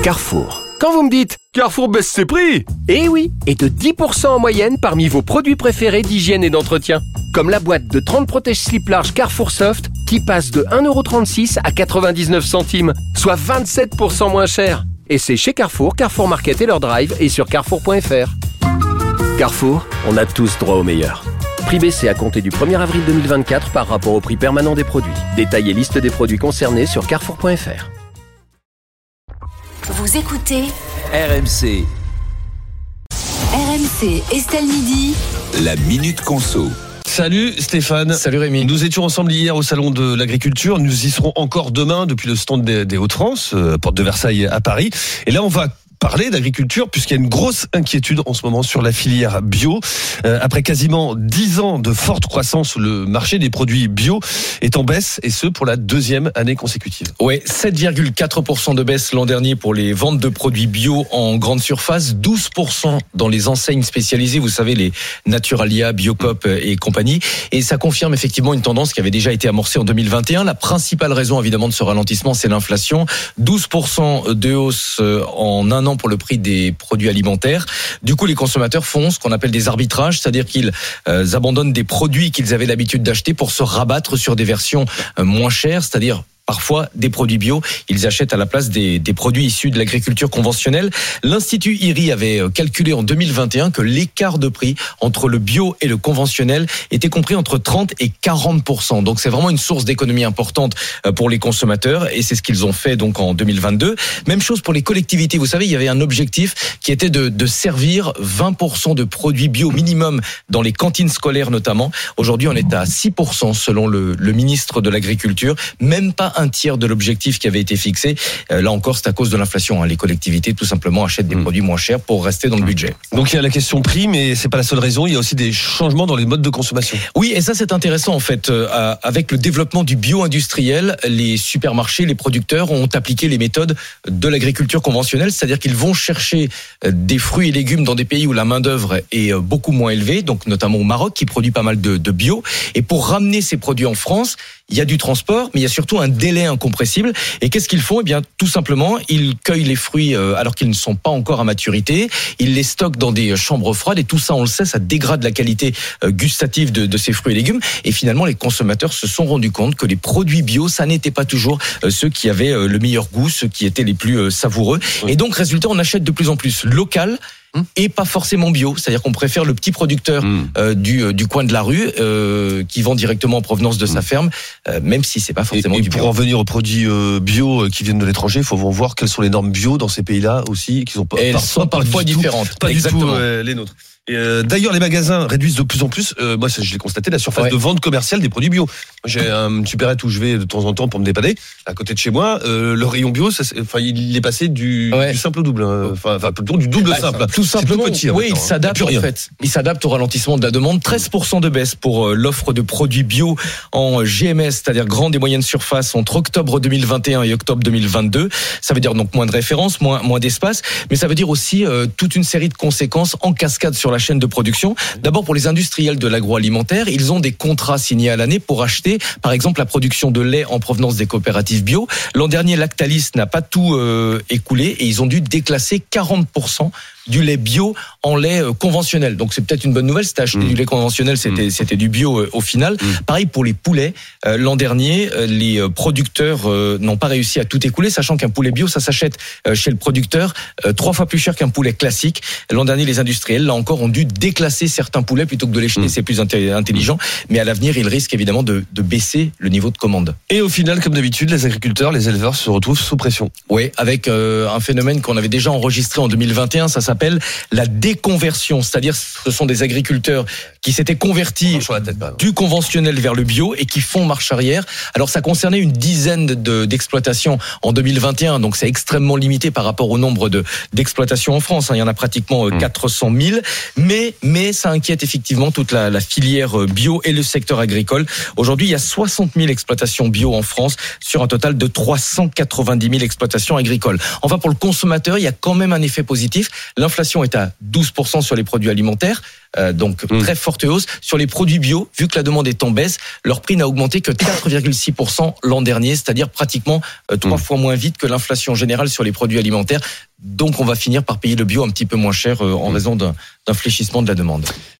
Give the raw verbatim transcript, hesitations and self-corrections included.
Carrefour. Quand vous me dites « Carrefour baisse ses prix !» Eh oui, et de dix pour cent en moyenne parmi vos produits préférés d'hygiène et d'entretien. Comme la boîte de trente protège-slips larges Carrefour Soft qui passe de un euro trente-six à quatre-vingt-dix-neuf centimes, soit vingt-sept pour cent moins cher. Et c'est chez Carrefour, Carrefour Market et leur drive et sur carrefour point f r. Carrefour, on a tous droit au meilleur. Prix baissé à compter du premier avril deux mille vingt-quatre par rapport au prix permanent des produits. Détail et liste des produits concernés sur carrefour point f r. Vous écoutez R M C. R M C Estelle Midi. La Minute Conso. Salut Stéphane. Salut Rémi. Nous étions ensemble hier au Salon de l'Agriculture. Nous y serons encore demain depuis le stand des, des Hauts-de-France, euh, porte de Versailles à Paris. Et là, on va parler d'agriculture puisqu'il y a une grosse inquiétude en ce moment sur la filière bio. Euh, après quasiment dix ans de forte croissance, le marché des produits bio est en baisse et ce pour la deuxième année consécutive. Ouais, sept virgule quatre pour cent de baisse l'an dernier pour les ventes de produits bio en grande surface, douze pour cent dans les enseignes spécialisées, vous savez les Naturalia, Biocop et compagnie. Et ça confirme effectivement une tendance qui avait déjà été amorcée en deux mille vingt et un. La principale raison évidemment de ce ralentissement, c'est l'inflation. douze pour cent de hausse en un an pour le prix des produits alimentaires. Du coup, les consommateurs font ce qu'on appelle des arbitrages, c'est-à-dire qu'ils euh, abandonnent des produits qu'ils avaient l'habitude d'acheter pour se rabattre sur des versions euh, moins chères, c'est-à-dire parfois des produits bio, ils achètent à la place des, des produits issus de l'agriculture conventionnelle. L'Institut I R I avait calculé en deux mille vingt et un que l'écart de prix entre le bio et le conventionnel était compris entre trente et quarante pour cent. Donc c'est vraiment une source d'économie importante pour les consommateurs et c'est ce qu'ils ont fait donc en deux mille vingt-deux. Même chose pour les collectivités. Vous savez, il y avait un objectif qui était de, de servir vingt pour cent de produits bio minimum dans les cantines scolaires notamment. Aujourd'hui, on est à six pour cent selon le, le ministre de l'Agriculture. Même pas un tiers de l'objectif qui avait été fixé. Euh, là encore, c'est à cause de l'inflation. Hein. Les collectivités, tout simplement, achètent des mmh. produits moins chers pour rester dans le budget. Donc il y a la question prix, mais c'est pas la seule raison. Il y a aussi des changements dans les modes de consommation. Oui, et ça c'est intéressant en fait. Euh, avec le développement du bio-industriel, les supermarchés, les producteurs ont appliqué les méthodes de l'agriculture conventionnelle, c'est-à-dire qu'ils vont chercher des fruits et légumes dans des pays où la main-d'œuvre est beaucoup moins élevée, donc notamment au Maroc qui produit pas mal de, de bio. Et pour ramener ces produits en France, il y a du transport, mais il y a surtout un délai incompressible. Et qu'est-ce qu'ils font ? Eh bien, tout simplement, ils cueillent les fruits alors qu'ils ne sont pas encore à maturité. Ils les stockent dans des chambres froides et tout ça, on le sait, ça dégrade la qualité gustative de, de ces fruits et légumes. Et finalement, les consommateurs se sont rendus compte que les produits bio, ça n'était pas toujours ceux qui avaient le meilleur goût, ceux qui étaient les plus savoureux. Oui. Et donc, résultat, on achète de plus en plus local. Et pas forcément bio, c'est-à-dire qu'on préfère le petit producteur mmh. euh, du du coin de la rue euh, qui vend directement en provenance de sa ferme, euh, même si c'est pas forcément et, et du bio. Pour en venir aux produits euh, bio qui viennent de l'étranger, il faut voir quelles sont les normes bio dans ces pays-là aussi, qui sont pas, elles par, sont pas, parfois pas différentes, tout, pas exactement. du tout euh, les nôtres. Et euh, d'ailleurs, les magasins réduisent de plus en plus. Euh, moi, je l'ai constaté, la surface ouais. de vente commerciale des produits bio. J'ai un supérette où je vais de temps en temps pour me dépanner. À côté de chez moi, euh, le rayon bio, ça, enfin, il est passé du, ouais. du simple au double. Enfin, enfin, plutôt du double bah, simple. Tout simplement. Tout petit, oui, il s'adapte en fait. Il s'adapte au ralentissement de la demande. treize pour cent de baisse pour euh, l'offre de produits bio en G M S, c'est-à-dire grande et moyenne surface, entre octobre deux mille vingt et un et octobre deux mille vingt-deux. Ça veut dire donc moins de références, moins moins d'espace, mais ça veut dire aussi euh, toute une série de conséquences en cascade sur la chaîne de production. D'abord pour les industriels de l'agroalimentaire, ils ont des contrats signés à l'année pour acheter, par exemple, la production de lait en provenance des coopératives bio. L'an dernier, Lactalis n'a pas tout euh, écoulé et ils ont dû déclasser quarante pour cent du lait bio en lait euh, conventionnel. Donc c'est peut-être une bonne nouvelle. C'était acheter mmh. du lait conventionnel, c'était mmh. c'était du bio euh, au final. Mmh. Pareil pour les poulets. Euh, l'an dernier, euh, les producteurs euh, n'ont pas réussi à tout écouler, sachant qu'un poulet bio, ça s'achète euh, chez le producteur euh, trois fois plus cher qu'un poulet classique. L'an dernier, les industriels, là encore, ont dû déclasser certains poulets plutôt que de les jeter. Mmh. C'est plus intelligent. Mais à l'avenir, ils risquent évidemment de, de baisser le niveau de commande. Et au final, comme d'habitude, les agriculteurs, les éleveurs se retrouvent sous pression. Oui, avec euh, un phénomène qu'on avait déjà enregistré en deux mille vingt et un, ça s'appelle la déconversion, c'est-à-dire ce sont des agriculteurs qui s'étaient convertis tête, du conventionnel vers le bio et qui font marche arrière. Alors ça concernait une dizaine de, d'exploitations en deux mille vingt et un, donc c'est extrêmement limité par rapport au nombre de, d'exploitations en France. Il y en a pratiquement mmh. quatre cent mille, mais, mais ça inquiète effectivement toute la, la filière bio et le secteur agricole. Aujourd'hui, il y a soixante mille exploitations bio en France sur un total de trois cent quatre-vingt-dix mille exploitations agricoles. Enfin, pour le consommateur, il y a quand même un effet positif. L'inflation est à douze pour cent sur les produits alimentaires, euh, donc mmh. très forte hausse. Sur les produits bio, vu que la demande est en baisse, leur prix n'a augmenté que quatre virgule six pour cent l'an dernier, c'est-à-dire pratiquement euh, trois mmh. fois moins vite que l'inflation générale sur les produits alimentaires. Donc on va finir par payer le bio un petit peu moins cher euh, en mmh. raison d'un, d'un fléchissement de la demande.